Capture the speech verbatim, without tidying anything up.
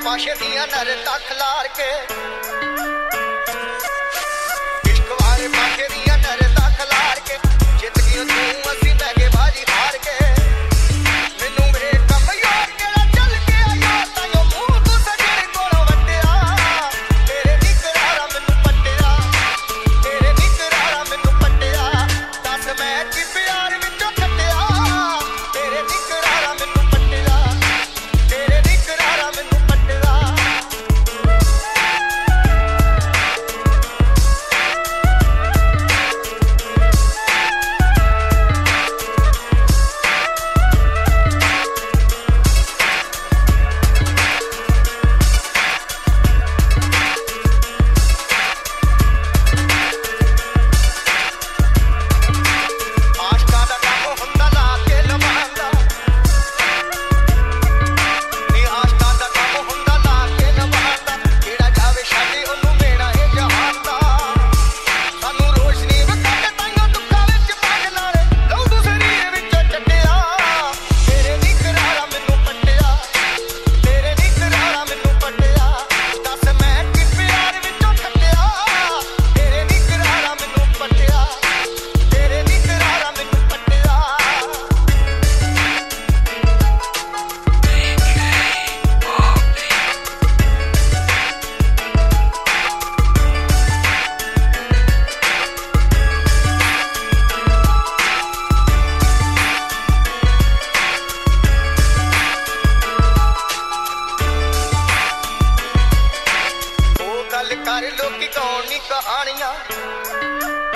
पाशे दियां नरता खलार के इश्क वाले पाशे दियां नरता खलार के जित गई तू असी बैगे बाजी हार के मैनू वे कम यार केड़ा चल के आया तायो मुंह तू सजण कोलों वट्टिया तेरे नी करारा मैनू पट्टिया तेरे नी करारा मैनू पट्टिया दस मैं की प्यार विचों खट्टिया तेरे नी करारा मैनू पट्टिया तेरे नी करारा मैनू पट्टिया आशका दा काम हुंदा ला के लवांदा नी आशका दा काम हुंदा ला के लवांदा जेड़ा जावे छाती ओनू मेरा ए जहान दा सानू रोशनी विखा के ताइयों दुੱਖਾਂ ਵਿੱਚ ਪੱਗ ਨਾਲ ਲਹੂ ਤੂੰ ਸਰੀਰ ਵਿੱਚੋਂ ਚੱਟਿਆ ਤੇਰੇ ਨੀ करारा ਮੈਨੂੰ ਪੱਟਿਆ ਤੇਰੇ ਨੀ करारा ਮੈਨੂੰ ਪੱਟਿਆ ਦੱਸ ਮੈਂ ਕੀ ਪਿਆਰ ਵਿੱਚੋਂ ਖੱਟਿਆ ਤੇਰੇ ਨੀ करारा ਮੈਨੂੰ ਪੱਟਿਆ ਤੇਰੇ ਨੀ करारा ਮੈਨੂੰ ਪੱਟਿਆ ਉਹ ਗੱਲ ਕਰ ਲੋਕੀ ਕੌਣ ਨੀ ਕਹਾਣੀਆਂ